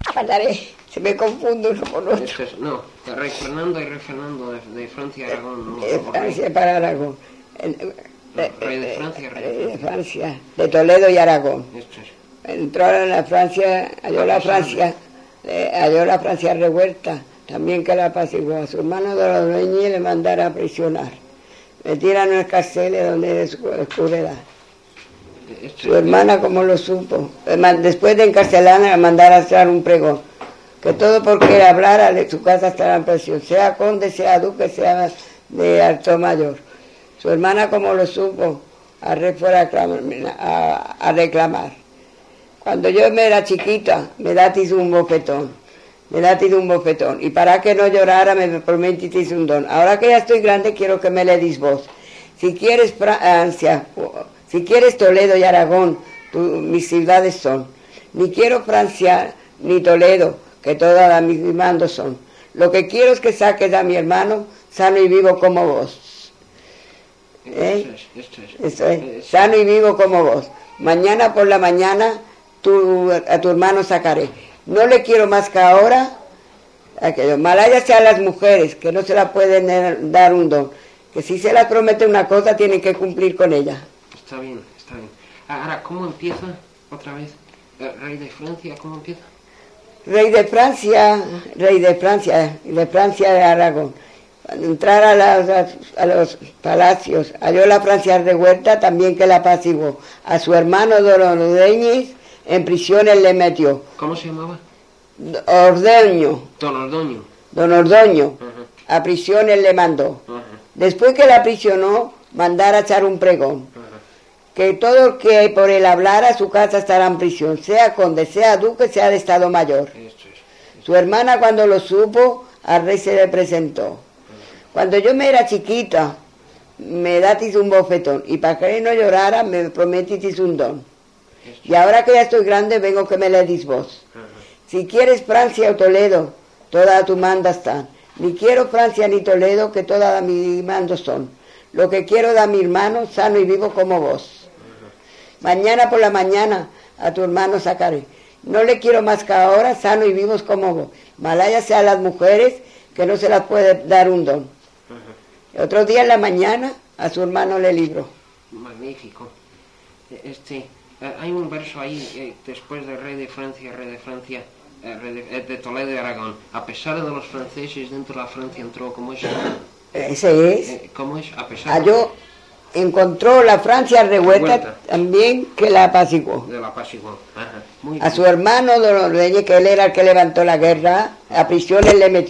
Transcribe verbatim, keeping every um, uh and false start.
Pasaré, se me confundo uno con otro. Este es, no, el rey Fernando y rey Fernando de, de Francia y Aragón. No, De Francia para Aragón. El, no, rey de Francia, rey de Francia. de Francia, de Toledo y Aragón. Esto es. Entró a la Francia, halló la Francia, eh, halló la Francia revuelta, también que la apaciguó. A su hermano de los dueños le mandara a prisionar. Me tiran en el cárcel donde descubre edad. Su hermana, como lo supo, después de encarcelarla, mandara a hacer un pregón, que todo porque él hablara de su casa estará en prisión, sea conde, sea duque, sea de alto mayor. Su hermana, como lo supo, a rey fuera a, a reclamar. Cuando yo me era chiquita, me datis un bofetón, me datis un bofetón, y para que no llorara me prometiste un don. Ahora que ya estoy grande, quiero que me le dis vos. Si quieres Francia, si quieres Toledo y Aragón, tu, mis ciudades son. Ni quiero Francia ni Toledo, que todas mis mandos son. Lo que quiero es que saques a mi hermano sano y vivo como vos. ¿Eh? Esto es, esto es. Eso es, sano y vivo como vos. Mañana por la mañana tu, a tu hermano sacaré. No le quiero más que ahora, aquello. Malaya sean las mujeres, que no se la pueden dar un don. Que si se las promete una cosa, tienen que cumplir con ella. Está bien, está bien. Ahora, ¿cómo empieza otra vez? ¿El rey de Francia, cómo empieza? Rey de Francia, rey de Francia, de Francia de Aragón. Cuando entrara a, las, a los palacios, halló la Francia revuelta, también que la apaciguó. A su hermano Don Ordeñez en prisiones le metió. ¿Cómo se llamaba? Ordeño. Don Ordoño. Don Ordoño. Uh-huh. A prisiones le mandó. Uh-huh. Después que la aprisionó, mandara a echar un pregón. Uh-huh. Que todo el que por él hablara, su casa estará en prisión, sea conde, sea duque, sea de estado mayor. Esto es, esto. Su hermana, cuando lo supo, al rey se le presentó. Uh-huh. Cuando yo me era chiquita, me datis un bofetón, y para que él no llorara, me prometitis un don. Esto. Y ahora que ya estoy grande, vengo que me le dis vos. Uh-huh. Si quieres Francia o Toledo, toda a tu manda están. Ni quiero Francia ni Toledo, que todas a mi mando son. Lo que quiero da mi hermano, sano y vivo como vos. Uh-huh. Mañana por la mañana a tu hermano sacaré. No le quiero más que ahora, sano y vivos como vos. Malaya sea las mujeres, que no se las puede dar un don. Uh-huh. Otro día en la mañana a su hermano le libró. Magnífico. Este, hay un verso ahí, eh, después del rey de Francia, rey de Francia, de, de Toledo y Aragón. A pesar de los franceses, dentro de la Francia entró, ¿cómo es? Ese es. Eh, ¿Cómo es? A pesar Halló, de... encontró la Francia revuelta, revuelta también que la apaciguó. De la apaciguó. Ajá. Muy a bien. Su hermano Don Ordeñez, que él era el que levantó la guerra, a prisiones le metió.